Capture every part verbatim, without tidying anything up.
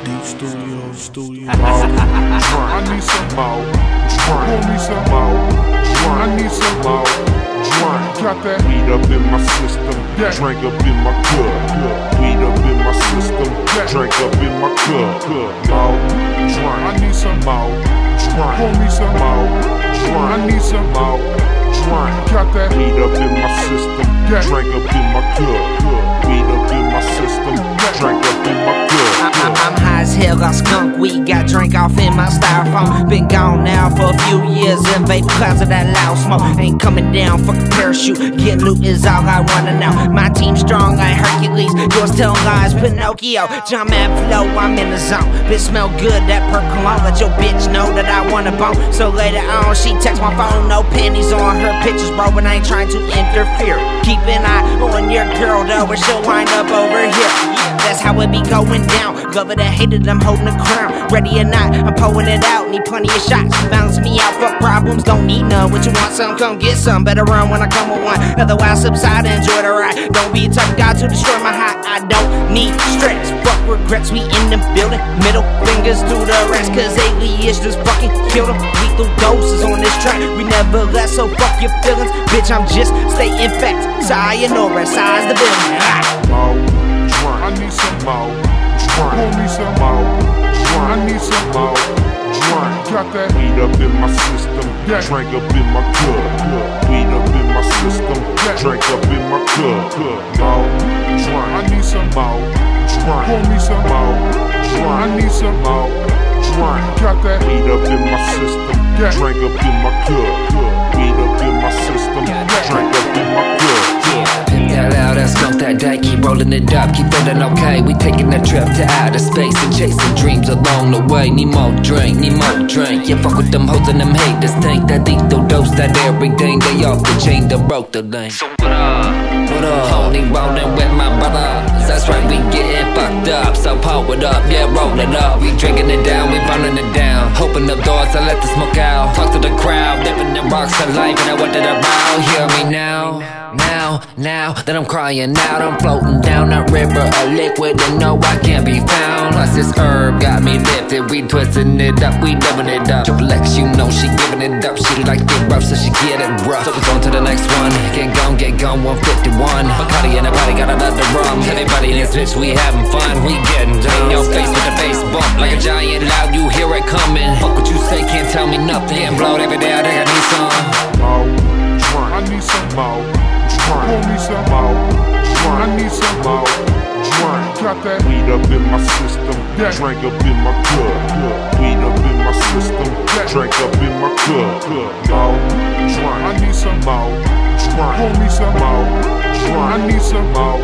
Deep Studio, Studio. I need some more. Pour me some more. I need some more. Got that weed up in my system. Drink up in my cup. Weed up in my system. Drink up in my cup. More. I need some more. Pour me some more. I need some more. Got that weed up in my system. Drink up in my cup. Weed up in my system. Drink up in my cup. I'm high as hell, got skunk weed, got drink off in my styrofoam. Been gone now for a few years in vape clouds of that loud smoke. Ain't coming down, fuck a parachute, get loot is all I wanna know. My team strong like Hercules, yours tell lies, Pinocchio. Jump and flow, I'm in the zone. Bitch smell good, that perk cologne. Let your bitch know that I want a bone. So later on, she text my phone, no panties on her pictures, bro, but I ain't trying to interfere. Keep an eye on your girl though, or she'll wind up over here. That's how it be going down. Lover that hated, I'm holding the crown. Ready or not, I'm pulling it out. Need plenty of shots, balance me out. Fuck problems, don't need none. What you want, some, come get some. Better run when I come with one. Otherwise, subside and enjoy the ride. Don't be the type of guy to destroy my high. I don't need stress. Fuck regrets, we in the building. Middle fingers to the rest, cause alias just fucking killed them. Lethal doses on this track. We never let, so fuck your feelings. Bitch, I'm just stating facts. Sayonara, size the building. More. I need some more. Pour me some more. I need some more. Got that weed up in my system. Drink up in my cup. Weed up in my system. Drink up in my cup. More. I need some more. Pour me some more. I need some more. Got that weed up in my system. Drink up in my cup. Weed up in my system. Drink up in my cup. Pick that out, I smoke that day, keep rolling it up, keep feeling okay. We taking a trip to outer space and chasing dreams along the way. Need more drink, need more drink. Yeah, fuck with them hoes and them haters. Think that lethal dose that every day they off the chain that broke the lane. So what up? What up? Only rolling with my brothers. That's right, we getting fucked up. So pull it up, yeah, roll it up. We drinking it down, we burning it down. Open up doors, I let the smoke out. Talk to the crowd, living the rocks of life, and I want it around. Hear me now. Now, now that I'm crying out, I'm floating down that river of liquid and no, I can't be found. Plus this herb got me lifted, we twisting it up, we living it up. Triple X, you know she giving it up, she like it rough, so she get it rough. So it's on to the next one, get gone, get gone, one fifty-one. Bacardi and everybody got another rum. Everybody in this bitch, we having fun, we getting done. In your face with the face bump, like a giant loud, you hear it coming. Fuck what you say, can't tell me nothing. Getting blowed every day, I think I need some. More, I need some more. Pour me some more. I need some more. Got that weed up in my system. Drink up in my cup. Weed up in my system. Drink up in my cup. More. I need some more. Pour me some more. I need some more.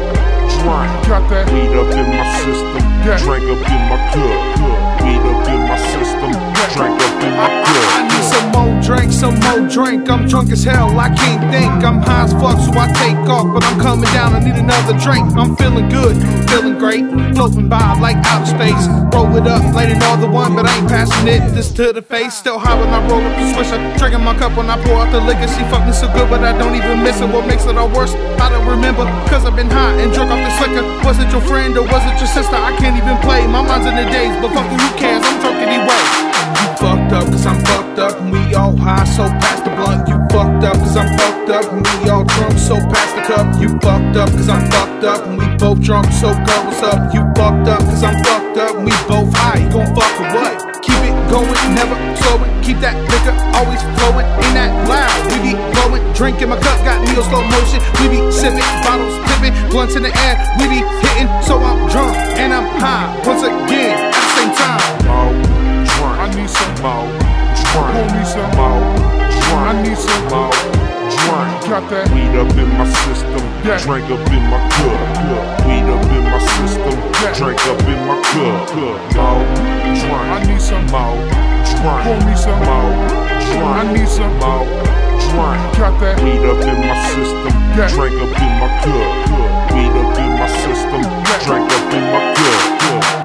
Got that weed up in my system. Drink up in my cup. Weed up in my system. Drink up in my cup. I need some more drink, some more drink. I'm drunk as hell, I can't think. I'm high as fuck, so I take off, but I'm coming down, I need another drink. I'm feeling good, feeling great, floating by like outer space. Roll it up, light another one, but I ain't passing it this to the face. Still high when I roll up the switch. I drink in my cup when I pour out the liquor. She fuck me so good, but I don't even miss it. What makes it all worse? I don't remember, cause I've been high and drunk off this liquor. Was it your friend or was it your sister? I can't even play, my mind's in the days, but fucking who cares? I'm drunk anyway. You fucked up, cause I'm fucked up, and we all high, so past the blunt. You fucked up, cause I'm fucked up, and we all drunk, so past the cup. You fucked up, cause I'm fucked up, and we both drunk, so girl, what's up? You fucked up, cause I'm fucked up, and we both high. You gon' fuck with what? Keep it going, never slowing. Keep that liquor always flowing, ain't that loud? We be blowing, drink in my cup, got me on slow motion. We be sipping, bottles tipping, blunts in the air. We be hitting, so I'm drunk, and I'm high. Once again, at the same time. I need some more. Pour me some more. I need some more. Got that weed up in my system. Drink up in my cup. Weed up in my system. Drink up in my cup. More. I need some more. Pour me some more. I need some more. Got that weed up in my system. Drink up in my cup. Weed up in my system. Drink up in my cup.